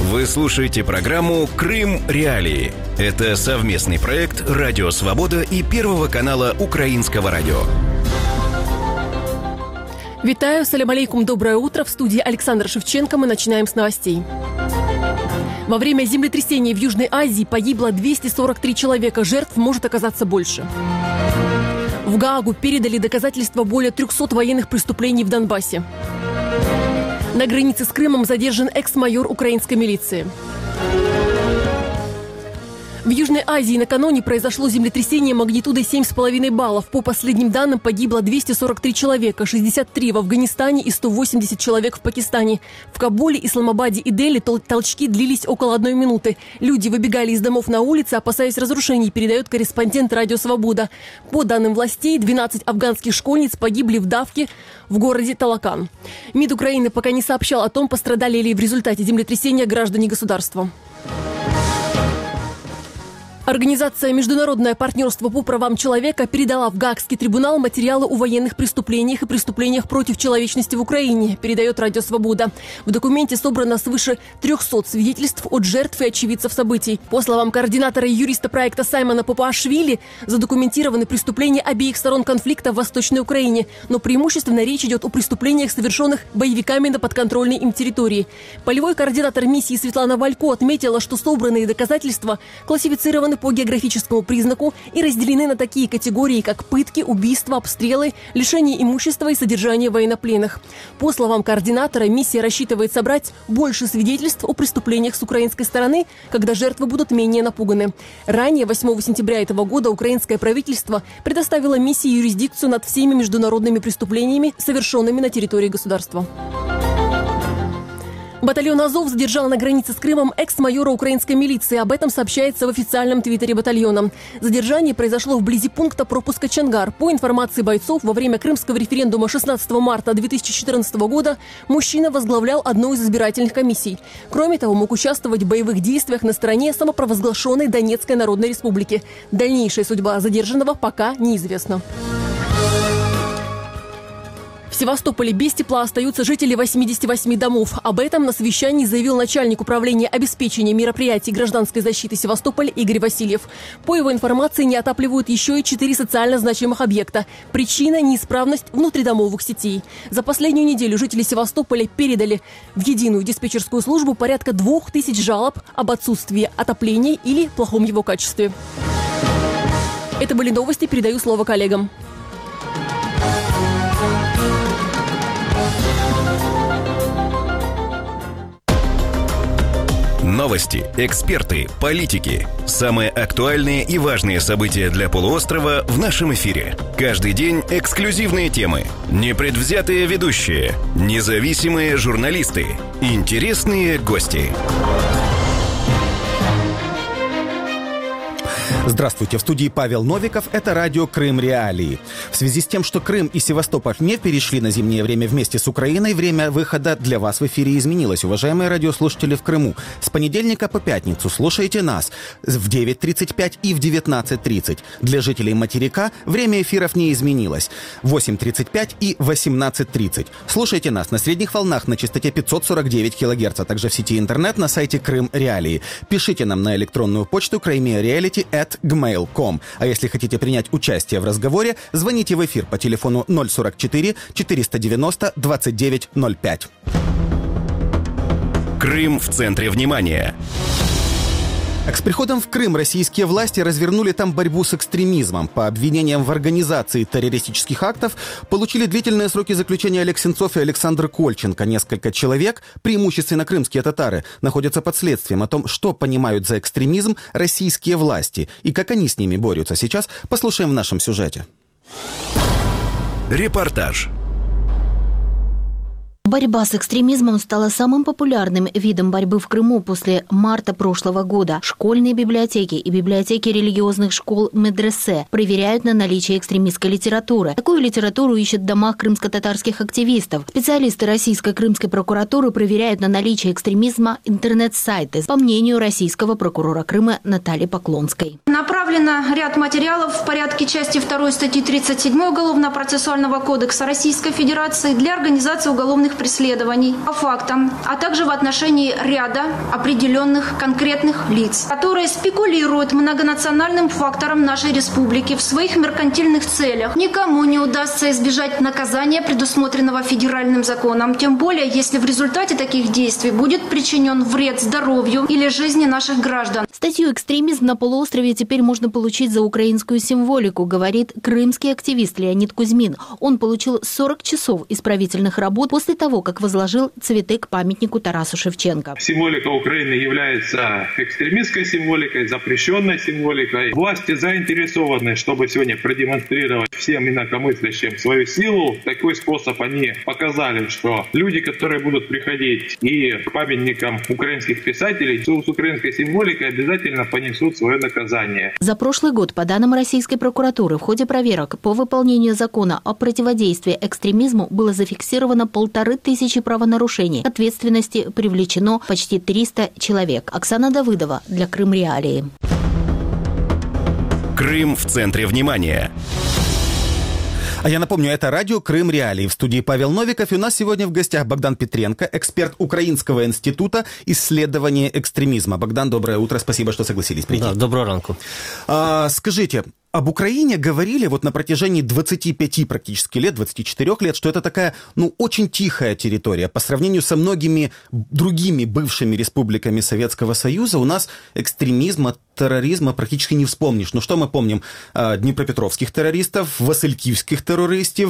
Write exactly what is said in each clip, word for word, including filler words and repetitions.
Вы слушаете программу «Крым Реалии». Это совместный проект «Радио Свобода» и Первого канала Украинского радио. Витаю, салям алейкум, доброе утро. В студии Александр Шевченко. Мы начинаем с новостей. Во время землетрясения в Южной Азии погибло двести сорок три человека. Жертв может оказаться больше. В Гаагу передали доказательства более трехсот военных преступлений в Донбассе. На границе с Крымом задержан экс-майор украинской милиции. В Южной Азии накануне произошло землетрясение магнитудой семь с половиной баллов. По последним данным, погибло двести сорок три человека, шестьдесят три в Афганистане и сто восемьдесят человек в Пакистане. В Кабуле, Исламабаде и Дели тол- толчки длились около одной минуты. Люди выбегали из домов на улицы, опасаясь разрушений, передает корреспондент «Радио Свобода». По данным властей, двенадцать афганских школьниц погибли в давке в городе Талакан. МИД Украины пока не сообщал о том, пострадали ли в результате землетрясения граждане государства. Организация «Международное партнерство по правам человека» передала в Гаагский трибунал материалы о военных преступлениях и преступлениях против человечности в Украине, передает «Радио Свобода». В документе собрано свыше трехсот свидетельств от жертв и очевидцев событий. По словам координатора и юриста проекта Саймона Попуашвили, задокументированы преступления обеих сторон конфликта в Восточной Украине, но преимущественно речь идет о преступлениях, совершенных боевиками на подконтрольной им территории. Полевой координатор миссии Светлана Валько отметила, что собранные доказательства классифицированы по географическому признаку и разделены на такие категории, как пытки, убийства, обстрелы, лишение имущества и содержание военнопленных. По словам координатора, миссия рассчитывает собрать больше свидетельств о преступлениях с украинской стороны, когда жертвы будут менее напуганы. Ранее, восьмого сентября этого года, украинское правительство предоставило миссии юрисдикцию над всеми международными преступлениями, совершенными на территории государства. Батальон «Азов» задержал на границе с Крымом экс-майора украинской милиции. Об этом сообщается в официальном твиттере батальона. Задержание произошло вблизи пункта пропуска Чангар. По информации бойцов, во время крымского референдума шестнадцатого марта две тысячи четырнадцатого года мужчина возглавлял одну из избирательных комиссий. Кроме того, мог участвовать в боевых действиях на стороне самопровозглашенной Донецкой Народной Республики. Дальнейшая судьба задержанного пока неизвестна. В Севастополе без тепла остаются жители восьмидесяти восьми домов. Об этом на совещании заявил начальник управления обеспечения мероприятий гражданской защиты Севастополя Игорь Васильев. По его информации, не отапливают еще и четыре социально значимых объекта. Причина – неисправность внутридомовых сетей. За последнюю неделю жители Севастополя передали в единую диспетчерскую службу порядка двух тысяч жалоб об отсутствии отопления или плохом его качестве. Это были новости. Передаю слово коллегам. Новости, эксперты, политики. Самые актуальные и важные события для полуострова в нашем эфире. Каждый день эксклюзивные темы, непредвзятые ведущие, независимые журналисты, интересные гости. Здравствуйте, в студии Павел Новиков, это радио «Крым Реалии». В связи с тем, что Крым и Севастополь не перешли на зимнее время вместе с Украиной, время выхода для вас в эфире изменилось, уважаемые радиослушатели в Крыму. С понедельника по пятницу слушайте нас в девять тридцать пять и в девятнадцать тридцать. Для жителей материка время эфиров не изменилось. В восемь тридцать пять и восемнадцать тридцать. Слушайте нас на средних волнах на частоте пятьсот сорок девять килогерц, а также в сети интернет на сайте Крым Реалии. Пишите нам на электронную почту краймереалити at gmail точка ком. А если хотите принять участие в разговоре, звоните в эфир по телефону ноль сорок четыре четыреста девяносто двадцать девять ноль пять. Крым в центре внимания. С приходом в Крым российские власти развернули там борьбу с экстремизмом. По обвинениям в организации террористических актов получили длительные сроки заключения Олег Сенцов и Александр Кольченко. Несколько человек, преимущественно крымские татары, находятся под следствием. О том, что понимают за экстремизм российские власти и как они с ними борются, сейчас послушаем в нашем сюжете. Репортаж. Борьба с экстремизмом стала самым популярным видом борьбы в Крыму после марта прошлого года. Школьные библиотеки и библиотеки религиозных школ медресе проверяют на наличие экстремистской литературы. Такую литературу ищут в домах крымско-татарских активистов. Специалисты российской крымской прокуратуры проверяют на наличие экстремизма интернет-сайты, по мнению российского прокурора Крыма Натальи Поклонской. Направлено ряд материалов в порядке части второй статьи тридцать седьмой Уголовно-процессуального кодекса Российской Федерации для организации уголовных уголовных преследований по фактам, а также в отношении ряда определенных конкретных лиц, которые спекулируют многонациональным фактором нашей республики в своих меркантильных целях. Никому не удастся избежать наказания, предусмотренного федеральным законом, тем более, если в результате таких действий будет причинен вред здоровью или жизни наших граждан. Статью «Экстремизм на полуострове» теперь можно получить за украинскую символику, говорит крымский активист Леонид Кузьмин. Он получил сорок часов исправительных работ после того, как возложил цветы к памятнику Тарасу Шевченко. Символика Украины является экстремистской символикой, запрещенной символикой. Власти заинтересованы, чтобы сегодня продемонстрировать всем инакомыслящим свою силу. В такой способ они показали, что люди, которые будут приходить и к памятникам украинских писателей, с украинской символикой обязательно понесут свое наказание. За прошлый год, по данным российской прокуратуры, в ходе проверок по выполнению закона о противодействии экстремизму было зафиксировано полторы тысячи правонарушений. К ответственности привлечено почти триста человек. Оксана Давыдова для Крым Реалии. Крым в центре внимания. А я напомню, это радио «Крым Реалии». В студии Павел Новиков. И у нас сегодня в гостях Богдан Петренко, эксперт Украинского института исследования экстремизма. Богдан, доброе утро. Спасибо, что согласились прийти. Да, доброго ранку. А, скажите, об Украине говорили вот на протяжении двадцати пяти практически лет, двадцати четырёх лет, что это такая, ну, очень тихая территория. По сравнению со многими другими бывшими республиками Советского Союза у нас экстремизма, терроризма практически не вспомнишь. Ну, что мы помним? Днепропетровских террористов, василькивских террористов,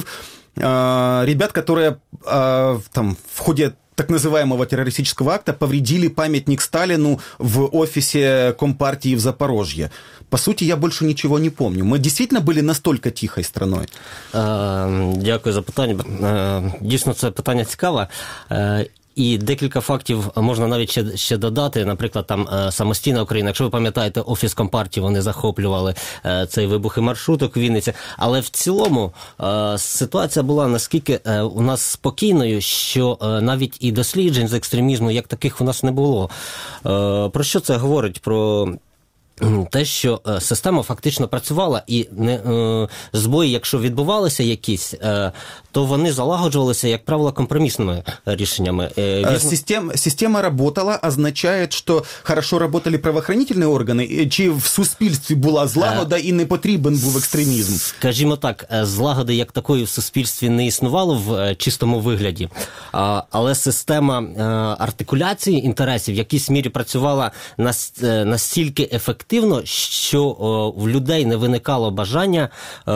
ребят, которые там в ходе так называемого террористического акта повредили памятник Сталину в офисе Компартии в Запорожье. По сути, я больше ничего не помню. Мы действительно были настолько тихой страной? Дякую за питання. Дійсно, це питання цікаве. І декілька фактів можна навіть ще, ще додати. Наприклад, там самостійна Україна. Якщо ви пам'ятаєте, офіс Компартії, вони захоплювали цей вибухи маршруток в Вінниці. Але в цілому ситуація була наскільки у нас спокійною, що навіть і досліджень з екстремізму як таких у нас не було. Про що це говорить? Про те, що система фактично працювала, і не, е, збої, якщо відбувалися якісь, е, то вони залагоджувалися, як правило, компромісними рішеннями. Е, Систем, система работала, означает, что хорошо работали правоохранительные органи, чи в суспільстві була злагода і не потрібен був екстремізм? Скажімо так, злагоди як такої в суспільстві не існувало в чистому вигляді, а, але система е, артикуляції інтересів в якійсь мірі працювала нас, е, настільки ефективно, що о, в людей не виникало бажання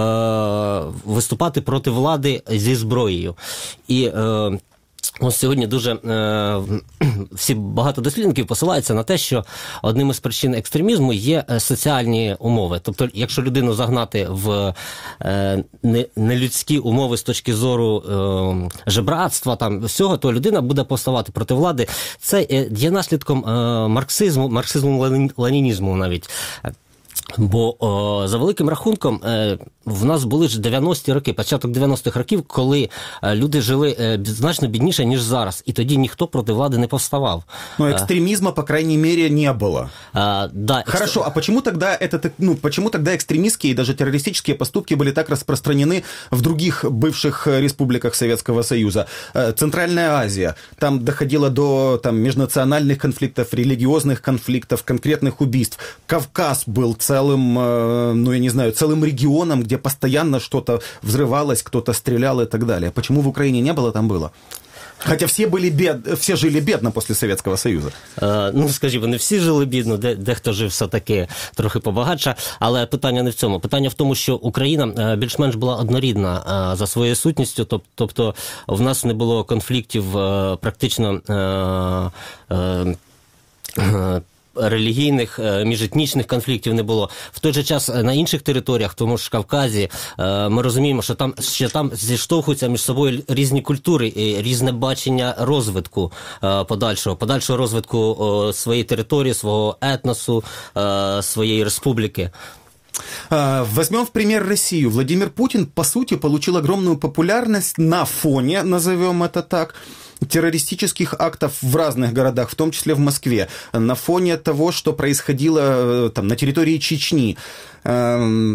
е, виступати проти влади зі зброєю. І е, ось сьогодні дуже е, всі багато дослідників посилаються на те, що одним із причин екстремізму є соціальні умови. Тобто, якщо людину загнати в е, не, нелюдські умови з точки зору е, жебратства, там всього, то людина буде повставати проти влади. Це є наслідком е, марксизму, марксизму-ленінізму навіть. Бо о, за великим рахунком е, в нас були ж дев'яності роки, початок дев'яностих років, коли е, люди жили е, значно бідніше, ніж зараз. І тоді ніхто проти влади не повставав. Но экстремизма, по крайней мере, не было. А, да, Хорошо, экстр... а почему тогда, это, ну, почему тогда экстремистские и даже террористические поступки были так распространены в других бывших республиках Советского Союза? Центральная Азия, там доходило до там, межнациональных конфликтов, религиозных конфликтов, конкретных убийств. Кавказ был целым, ну, я не знаю, целым регионом, где постоянно что-то взрывалось, кто-то стрелял и так далее. Почему в Украине не было, там было? Хотя все были бед... все жили бідно після Совєтського Союзу. Е, ну, скажімо, не всі жили бідно, де, дехто жив все-таки трохи побагатше, але питання не в цьому. Питання в тому, що Україна більш-менш була однорідна е, за своєю сутністю, тоб, тобто в нас не було конфліктів е, практично е, е, е, релігійних, міжетнічних конфліктів не було. В той же час на інших територіях, в тому ж Кавказі, ми розуміємо, що там, що там зіштовхуються між собою різні культури і різне бачення розвитку подальшого, подальшого розвитку своєї території, свого етносу, своєї республіки. Возьмем в пример Россию. Владимир Путин, по сути, получил огромную популярность на фоне, назовем это так, террористических актов в разных городах, в том числе в Москве, на фоне того, что происходило там, на территории Чечни.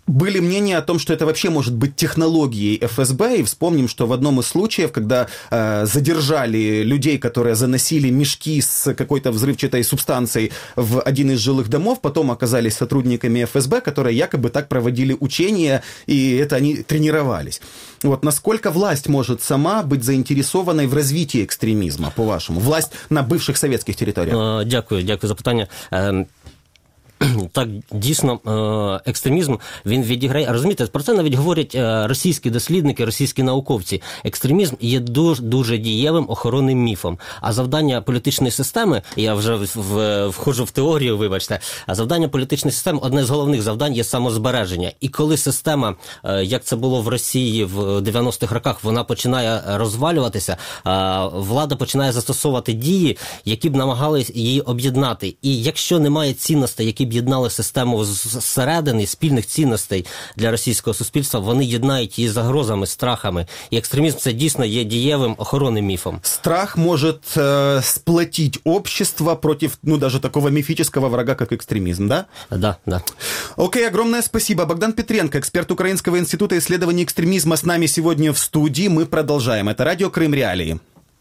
были мнения о том, что это вообще может быть технологией эф эс бэ, и вспомним, что в одном из случаев, когда э, задержали людей, которые заносили мешки с какой-то взрывчатой субстанцией в один из жилых домов, потом оказались сотрудниками эф эс бэ, которые якобы так проводили учения, и это они тренировались. Вот насколько власть может сама быть заинтересованной в развитии экстремизма, по-вашему? Власть на бывших советских территориях? Дякую, дякую за питання. Так, дійсно, екстремізм, він відіграє, розумієте, про це навіть говорять російські дослідники, російські науковці. Екстремізм є дуже, дуже дієвим охоронним міфом. А завдання політичної системи, я вже в, в, входжу в теорію, вибачте, а завдання політичної системи, одне з головних завдань є самозбереження. І коли система, як це було в Росії в дев'яностих роках, вона починає розвалюватися, влада починає застосовувати дії, які б намагались її об'єднати. І якщо немає цінностей, які б єднали систему зсередини, спільних цінностей для російського суспільства, вони єднають її загрозами, страхами. І екстремізм – це дійсно є дієвим охоронним міфом. Страх может э, сплотить общество против, ну, даже такого мифического врага, как экстремизм, да? Да, да. Окей, огромное спасибо. Богдан Петренко, эксперт Украинского института исследований экстремизма, с нами сегодня в студии. Мы продолжаем. Это радио «Крым Реалии».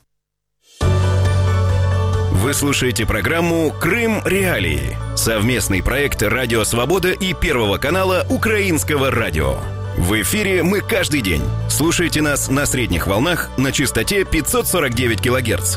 Вы слушаете программу «Крым Реалии». Совместный проект «Радио Свобода» и Первого канала Украинского радио. В эфире мы каждый день. Слушайте нас на средних волнах на частоте пятьсот сорок девять килогерц.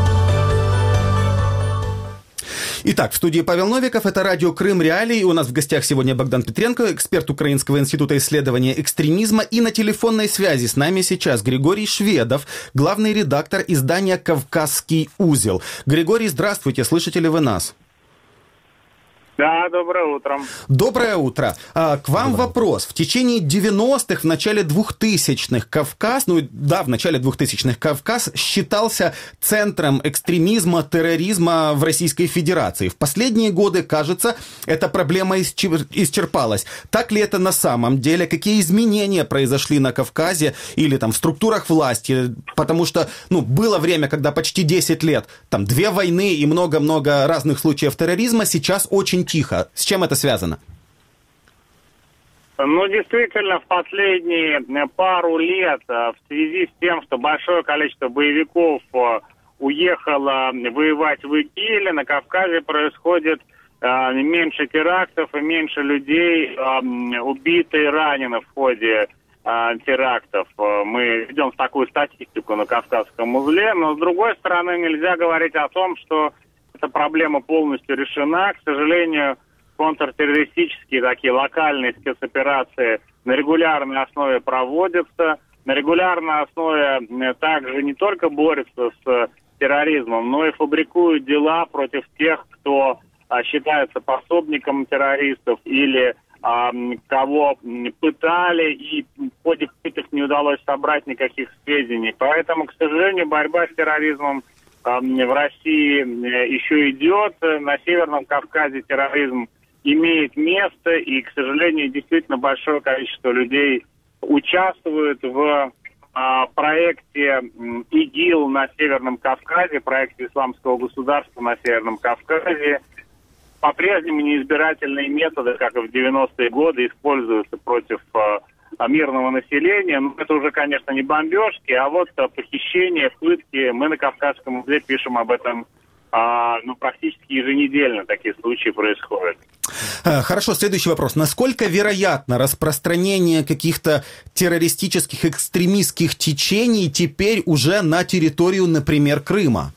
Итак, в студии Павел Новиков, это радио «Крым Реалии». У нас в гостях сегодня Богдан Петренко, эксперт Украинского института исследования экстремизма. И на телефонной связи с нами сейчас Григорий Шведов, главный редактор издания «Кавказский узел». Григорий, здравствуйте, слышите ли вы нас? Да, доброе утро. Доброе утро. А, к вам доброе. Вопрос. В течение девяностых, в начале двухтысячных Кавказ, ну да, в начале двухтысячных Кавказ считался центром экстремизма, терроризма в Российской Федерации. В последние годы, кажется, эта проблема исчерпалась. Так ли это на самом деле? Какие изменения произошли на Кавказе или там в структурах власти? Потому что, ну, было время, когда почти десять лет, там, две войны и много-много разных случаев терроризма, сейчас очень тихо. С чем это связано? Ну, действительно, в последние пару лет в связи с тем, что большое количество боевиков уехало воевать в ИГИЛ, на Кавказе происходит меньше терактов и меньше людей убито и ранено в ходе терактов. Мы ведем такую статистику на Кавказском узле, но с другой стороны нельзя говорить о том, что эта проблема полностью решена. К сожалению, контртеррористические такие локальные спецоперации на регулярной основе проводятся. На регулярной основе также не только борются с терроризмом, но и фабрикуют дела против тех, кто а, считается пособником террористов или а, кого пытали, и в ходе пыток не удалось собрать никаких сведений. Поэтому, к сожалению, борьба с терроризмом в России еще идет. На Северном Кавказе терроризм имеет место, и, к сожалению, действительно большое количество людей участвуют в а, проекте ИГИЛ на Северном Кавказе, проекте исламского государства на Северном Кавказе. По-прежнему неизбирательные методы, как и в девяностые годы, используются против а, мирного населения. Ну, это уже, конечно, не бомбежки, а вот а, похищения, пытки. Мы на Кавказском узле пишем об этом а, ну, практически еженедельно. Такие случаи происходят. Хорошо, следующий вопрос. Насколько вероятно распространение каких-то террористических, экстремистских течений теперь уже на территорию, например, Крыма?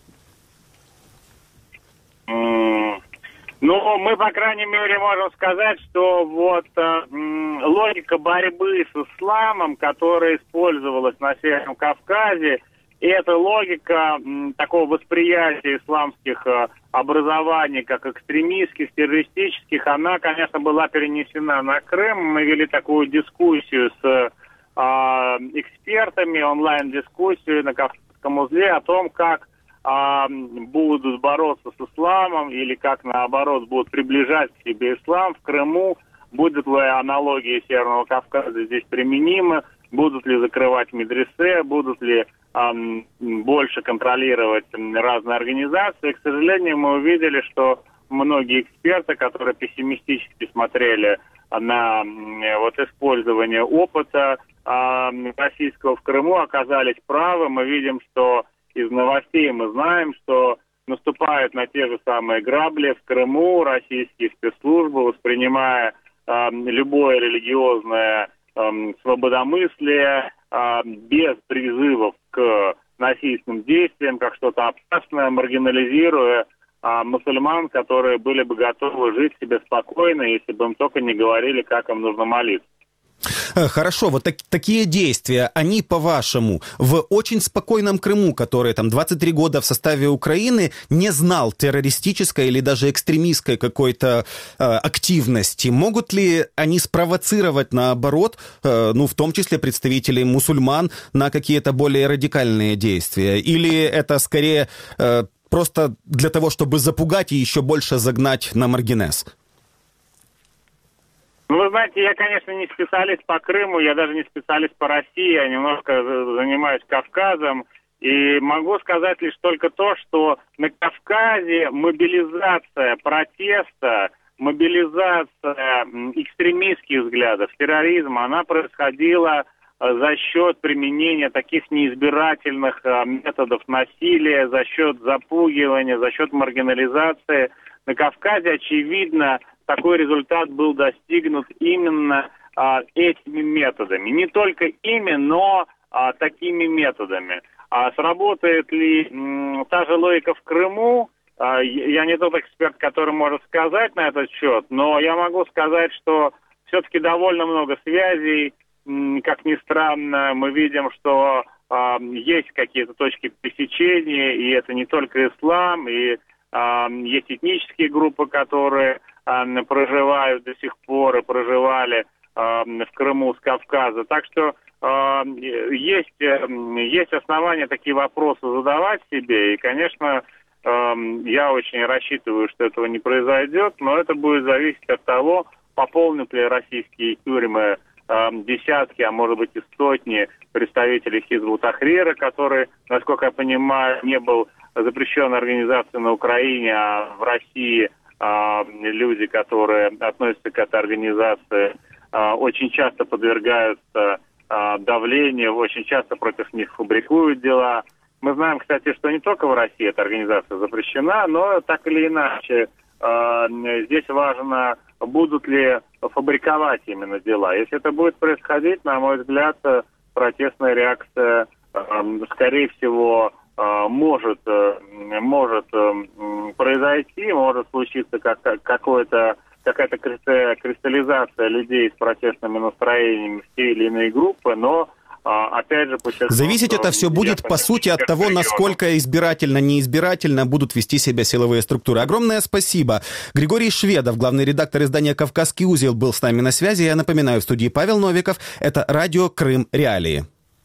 Ну, мы, по крайней мере, можем сказать, что вот э, логика борьбы с исламом, которая использовалась на Северном Кавказе, и эта логика м, такого восприятия исламских э, образований, как экстремистских, террористических, она, конечно, была перенесена на Крым. Мы вели такую дискуссию с э, экспертами, онлайн-дискуссию на Кавказском узле о том, как а, будут бороться с исламом или как, наоборот, будут приближать к себе ислам в Крыму, будут ли аналогии Северного Кавказа здесь применимы, будут ли закрывать медресе, будут ли а, больше контролировать разные организации. К сожалению, мы увидели, что многие эксперты, которые пессимистически смотрели на вот использование опыта российского в Крыму, оказались правы. Мы видим, что из новостей мы знаем, что наступают на те же самые грабли в Крыму российские спецслужбы, воспринимая э, любое религиозное э, свободомыслие э, без призывов к насильственным действиям, как что-то опасное, маргинализируя э, мусульман, которые были бы готовы жить себе спокойно, если бы им только не говорили, как им нужно молиться. Хорошо, вот так, такие действия, они, по-вашему, в очень спокойном Крыму, который там двадцать три года в составе Украины, не знал террористической или даже экстремистской какой-то э, активности, могут ли они спровоцировать, наоборот, э, ну, в том числе представителей мусульман, на какие-то более радикальные действия? Или это скорее э, просто для того, чтобы запугать и еще больше загнать на маргинез? Ну, вы знаете, я, конечно, не специалист по Крыму, я даже не специалист по России, я немножко занимаюсь Кавказом, и могу сказать лишь только то, что на Кавказе мобилизация протеста, мобилизация экстремистских взглядов, терроризма, она происходила за счет применения таких неизбирательных методов насилия, за счет запугивания, за счет маргинализации. На Кавказе, очевидно, такой результат был достигнут именно а, этими методами. Не только ими, но а, такими методами. А сработает ли м, та же логика в Крыму? А, я не тот эксперт, который может сказать на этот счет, но я могу сказать, что все-таки довольно много связей. М, как ни странно, мы видим, что а, есть какие-то точки пересечения, и это не только ислам, и а, есть этнические группы, которые проживают до сих пор и проживали э, в Крыму с Кавказа. Так что э, есть, есть основания такие вопросы задавать себе. И, конечно, э, я очень рассчитываю, что этого не произойдет, но это будет зависеть от того, пополнят ли российские тюрьмы э, десятки, а может быть и сотни представителей Хизбут Тахрира, который, насколько я понимаю, не был запрещенной организацией на Украине, а в России люди, которые относятся к этой организации, очень часто подвергаются давлению, очень часто против них фабрикуют дела. Мы знаем, кстати, что не только в России эта организация запрещена, но так или иначе здесь важно, будут ли фабриковать именно дела. Если это будет происходить, на мой взгляд, протестная реакция, скорее всего, может, может произойти, может случиться как, какое-то, какая-то кристаллизация людей с протестными настроениями в те или иные группы, но, опять же... Зависеть это все будет, по сути, от того, насколько избирательно, неизбирательно будут вести себя силовые структуры. Огромное спасибо. Григорий Шведов, главный редактор издания «Кавказский узел», был с нами на связи. Я напоминаю, в студии Павел Новиков. Это радио «Крым. Реалии».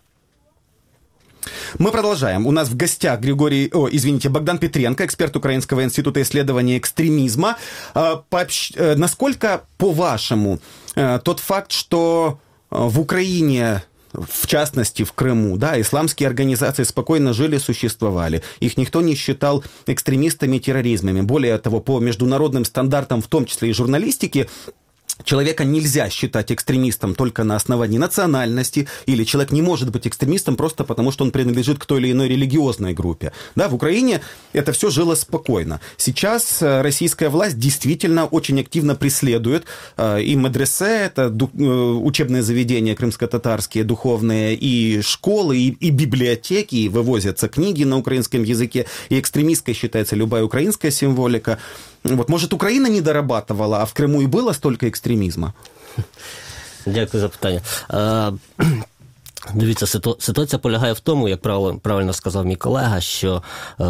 Мы продолжаем. У нас в гостях Григорий, о, извините, Богдан Петренко, эксперт Украинского института исследования экстремизма. Пообщ... Насколько, по-вашему, тот факт, что в Украине, в частности в Крыму, да, исламские организации спокойно жили, существовали, их никто не считал экстремистами и терроризмами. Более того, по международным стандартам, в том числе и журналистики, человека нельзя считать экстремистом только на основании национальности, или человек не может быть экстремистом просто потому, что он принадлежит к той или иной религиозной группе. Да, в Украине это все жило спокойно. Сейчас российская власть действительно очень активно преследует и медресе, это учебные заведения крымско-татарские, духовные, и школы, и, и библиотеки, и вывозятся книги на украинском языке, и экстремистской считается любая украинская символика. Вот, может, Україна не дорабатывала, а в Криму і було стільки екстремізму? Дякую за питання. Дивіться, ситуація полягає в тому, як правильно сказав мій колега, що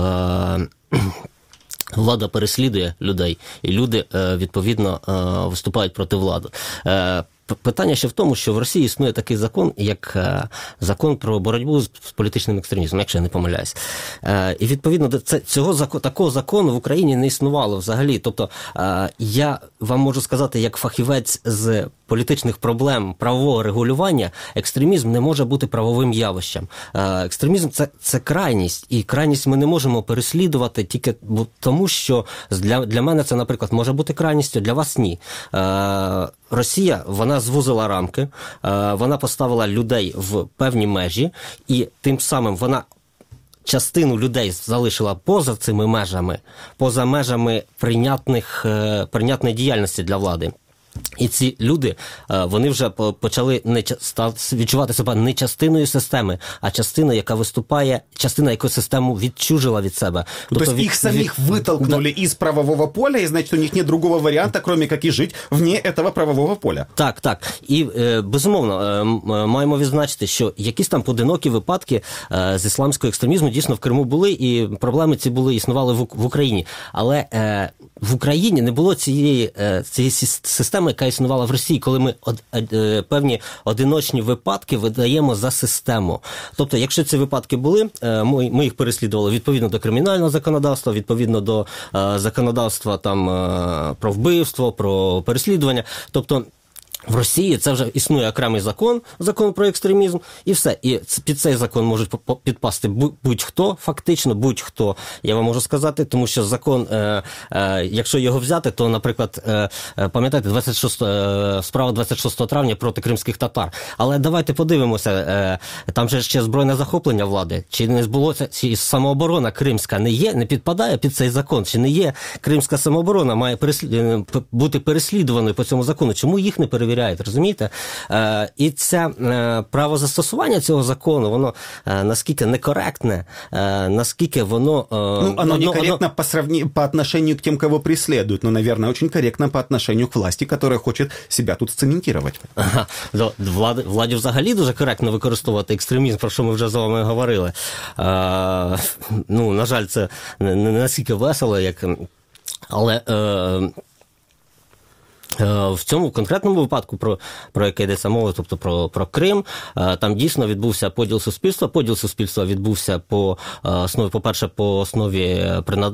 влада переслідує людей, і люди, відповідно, виступають проти влади. Питання ще в тому, що в Росії існує такий закон, як закон про боротьбу з політичним екстремізмом, якщо я не помиляюсь. І відповідно до цього такого закону в Україні не існувало взагалі. Тобто я вам можу сказати, як фахівець з політичних проблем правового регулювання, екстремізм не може бути правовим явищем. Екстремізм це, це крайність, і крайність ми не можемо переслідувати тільки тому, що для, для мене це, наприклад, може бути крайністю, для вас ні. Росія, вона звузила рамки, вона поставила людей в певні межі, і тим самим вона частину людей залишила поза цими межами, поза межами прийнятних, прийнятної діяльності для влади. І ці люди, вони вже почали не відчувати себе не частиною системи, а частиною, яка виступає, частина, яку систему відчужила від себе. То тобто есть их самих вытолкнули да. из правового поля, и значит, у них нет другого варианта, кроме как и жить вне этого правового поля. Так, так. І, безумовно, маємо відзначити, що якісь там поодинокі випадки з ісламського екстремізму дійсно в Криму були, і проблеми ці були, існували в Україні. Але в Україні не було цієї, цієї системи, яка існувала в Росії, коли ми од, од, певні одиночні випадки видаємо за систему. Тобто, якщо ці випадки були, ми, ми їх переслідували відповідно до кримінального законодавства, відповідно до е, законодавства там, е, про вбивство, про переслідування. Тобто, в Росії це вже існує окремий закон, закон про екстремізм, і все. І під цей закон можуть підпасти будь-хто, фактично будь-хто, я вам можу сказати, тому що закон, е, е, якщо його взяти, то, наприклад, е, пам'ятаєте, двадцять шостого, е, справа двадцять шостого травня проти кримських татар. Але давайте подивимося, е, там же ще збройне захоплення влади, чи не було це, чи самооборона кримська не є, не підпадає під цей закон, чи не є кримська самооборона, має переслід... бути переслідуваною по цьому закону, чому їх не перевіряють? Розумієте? Е, і це е, правозастосування цього закону, воно е, наскільки некоректне, е, наскільки воно... Е, ну, оно некорректно оно... по, сравни... по отношению к тем, кого преследуют, но, наверное, очень корректно по отношению к власти, которая хочет себя тут сцементировать. Ага. Владі, владі взагалі дуже коректно використовувати екстремізм, про що ми вже з вами говорили. Е, ну, на жаль, це не, не настільки весело, як... Але... Е, В цьому конкретному випадку, про, про яке йдеться мова, тобто про, про Крим, там дійсно відбувся поділ суспільства. Поділ суспільства відбувся по основі, по-перше, по основі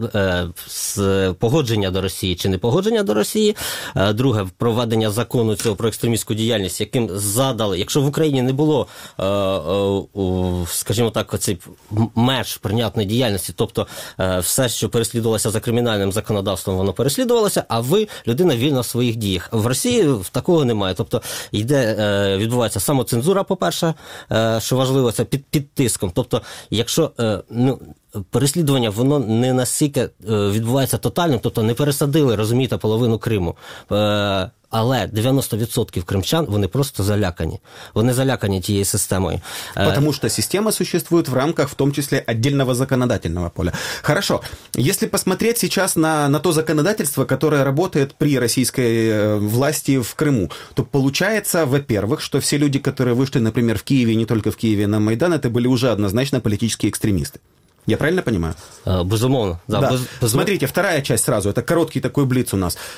погодження до Росії чи не погодження до Росії. Друге, проведення закону цього про екстремістську діяльність, яким задали, якщо в Україні не було, скажімо так, оцей меж прийнятної діяльності, тобто все, що переслідувалося за кримінальним законодавством, воно переслідувалося, а ви, людина, вільна в своїх діях. В Росії такого немає. Тобто йде, відбувається самоцензура, по-перше, що важливо, це під, під тиском. Тобто, якщо ну, переслідування, воно не настільки відбувається тотальним, тобто не пересадили, розумієте, половину Криму. Але дев'яносто відсотків кримчан, вони просто залякані. Вони залякані тією системою. Потому что система существует в рамках, в том числе, отдельного законодательного поля. Хорошо. Если посмотреть сейчас на, на то законодательство, которое работает при российской власти в Крыму, то получается, во-первых, что все люди, которые вышли, например, в Киеве, не только в Киеве, на Майдан, это были уже однозначно политические экстремисты. Я правильно понимаю? Безумовно. Да, да. Без, без... Смотрите, вторая часть сразу. Это короткий такой блиц у нас.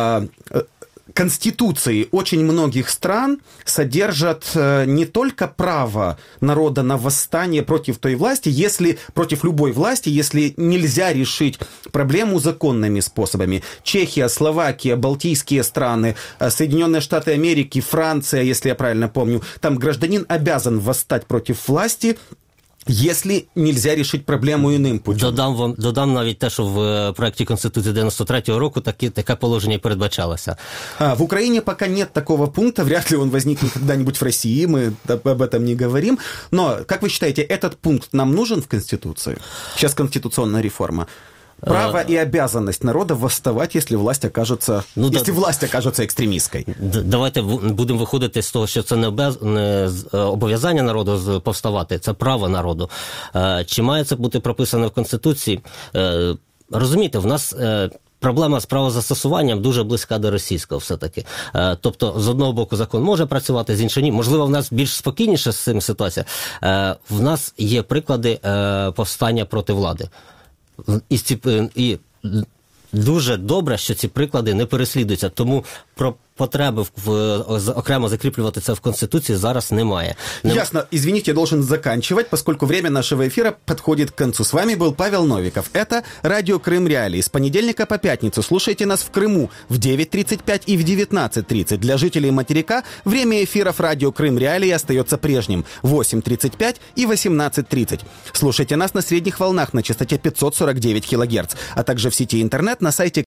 Конституции очень многих стран содержат не только право народа на восстание против той власти, если против любой власти, если нельзя решить проблему законными способами. Чехия, Словакия, Балтийские страны, Соединенные Штаты Америки, Франция, если я правильно помню, там гражданин обязан восстать против власти, якщо нельзя рішити проблему іним путем. Додам вам, додам навіть те, що в проєкті Конституції дев'яносто третього року такі, таке положення передбачалося. А, в Украине пока нет такого пункта, вряд ли он возникнет когда-нибудь в России, мы об этом не говорим. Но, как вы считаете, этот пункт нам нужен в Конституции? Сейчас конституционная реформа. Право и обязанность народа восставать, если власть окажется, ну, если да, власть окажется екстремістською. Давайте будемо виходити з того, що це не, обяз... не обов'язання народу повставати, це право народу. Чи має це бути прописано в Конституції? Розумієте, в нас проблема з правозастосуванням дуже близька до російського все-таки. Тобто, з одного боку, закон може працювати, з іншого ні. Можливо, в нас більш спокійніша з цим ситуація. В нас є приклади повстання проти влади. І, і дуже добре, що ці приклади не переслідуються. Тому про потреби в, в окремо закріплювати це в Конституції зараз немає. Нем... Ясно. Извините, я должен заканчивать, поскольку время нашего эфира подходит к концу. С вами был Павел Новиков. Это радио Крым Реалии. С понедельника по пятницу слушайте нас в Крыму в девять тридцать пять и в девятнадцать тридцать. Для жителей материка время эфиров радио Крым Реалии остается прежним – восемь тридцать пять и восемнадцать тридцать. Слушайте нас на средних волнах на частоте пятьсот сорок девять килогерц, а также в сети интернет на сайте